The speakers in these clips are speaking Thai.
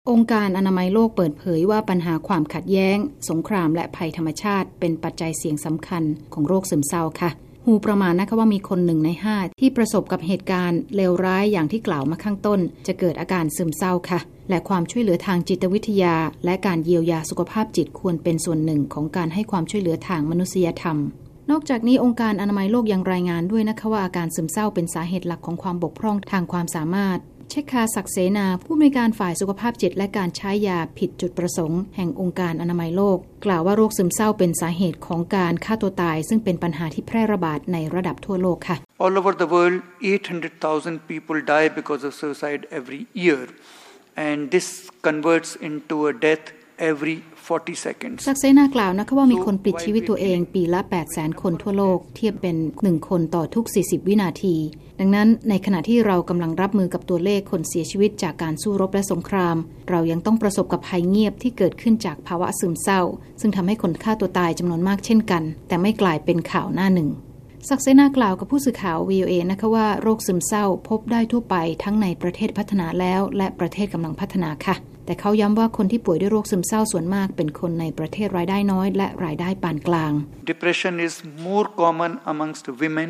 องค์การอนามัยโลกเปิดเผยว่าปัญหาความขัดแย้งสงครามและภัยธรรมชาติเป็นปัจจัยเสี่ยงสำคัญของโรคซึมเศร้าค่ะฮูประมาณนะคะว่ามีคน1 ใน 5ที่ประสบกับเหตุการณ์เลวร้ายอย่างที่กล่าวมาข้างต้นจะเกิดอาการซึมเศร้าค่ะและความช่วยเหลือทางจิตวิทยาและการเยียวยาสุขภาพจิตควรเป็นส่วนหนึ่งของการให้ความช่วยเหลือทางมนุษยธรรมนอกจากนี้องค์การอนามัยโลกยังรายงานด้วยนะคะว่าอาการซึมเศร้าเป็นสาเหตุหลักของความบกพร่องทางความสามารถเชษฐา ศักดิ์เสนาผู้อำนวยการฝ่ายสุขภาพจิตและการใช้ยาผิดจุดประสงค์แห่งองค์การอนามัยโลกกล่าวว่าโรคซึมเศร้าเป็นสาเหตุของการฆ่าตัวตายซึ่งเป็นปัญหาที่แพร่ระบาดในระดับทั่วโลกค่ะ All over the world 800,000 people die because of suicide every year and this converts into a death every 40 seconds ศักดิ์เสนากล่าวนะคะว่ามีคนปลิดชีวิตตัวเองปีละ 800,000 คนทั่วโลกเทียบเป็น1คนต่อทุก40วินาทีดังนั้นในขณะที่เรากำลังรับมือกับตัวเลขคนเสียชีวิตจากการสู้รบและสงครามเรายังต้องประสบกับภัยเงียบที่เกิดขึ้นจากภาวะซึมเศร้าซึ่งทำให้คนฆ่าตัวตายจำนวนมากเช่นกันแต่ไม่กลายเป็นข่าวหน้าหนึ่งศักดิ์เสนากล่าวกับผู้สื่อข่าว VOA นะคะว่าโรคซึมเศร้าพบได้ทั่วไปทั้งในประเทศพัฒนาแล้วและประเทศกำลังพัฒนาค่ะแต่เขาย้ำว่าคนที่ป่วยด้วยโรคซึมเศร้าส่วนมากเป็นคนในประเทศรายได้น้อยและรายได้ปานกลาง Depression is more common amongst women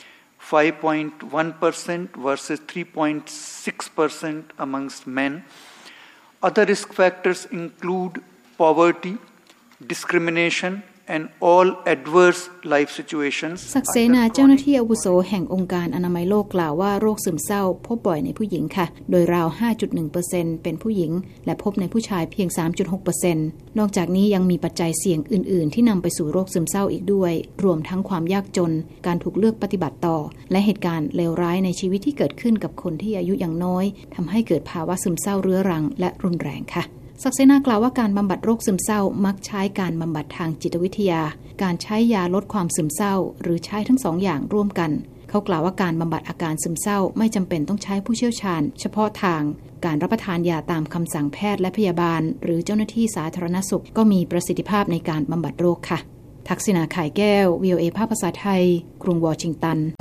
5.1% versus 3.6% amongst men. Other risk factors include poverty, discrimination, and all adverse life situations. ศักดิ์เสนาเจ้าหน้าที่อาวุโสแห่งองค์การอนามัยโลกกล่าวว่าโรคซึมเศร้าพบบ่อยในผู้หญิงค่ะโดยราว 5.1% เป็นผู้หญิงและพบในผู้ชายเพียง 3.6% นอกจากนี้ยังมีปัจจัยเสี่ยงอื่นๆที่นำไปสู่โรคซึมเศร้าอีกด้วยรวมทั้งความยากจนการถูกเลือกปฏิบัติต่อและเหตุการณ์เลวร้ายในชีวิตที่เกิดขึ้นกับคนที่อายุยังน้อยทำให้เกิดภาวะซึมเศร้าเรื้อรังและรุนแรงค่ะศักดิ์เสนากล่าวว่าการบำบัดโรคซึมเศร้ามักใช้การบำบัดทางจิตวิทยาการใช้ยาลดความซึมเศร้าหรือใช้ทั้ง2 อย่างร่วมกันเขากล่าวว่าการบำบัดอาการซึมเศร้าไม่จำเป็นต้องใช้ผู้เชี่ยวชาญเฉพาะทางการรับประทานยาตามคำสั่งแพทย์และพยาบาลหรือเจ้าหน้าที่สาธารณสุขก็มีประสิทธิภาพในการบำบัดโรคค่ะทักษิณา ข่ายแก้ว VOA ภาคภาษาไทยกรุงวอชิงตัน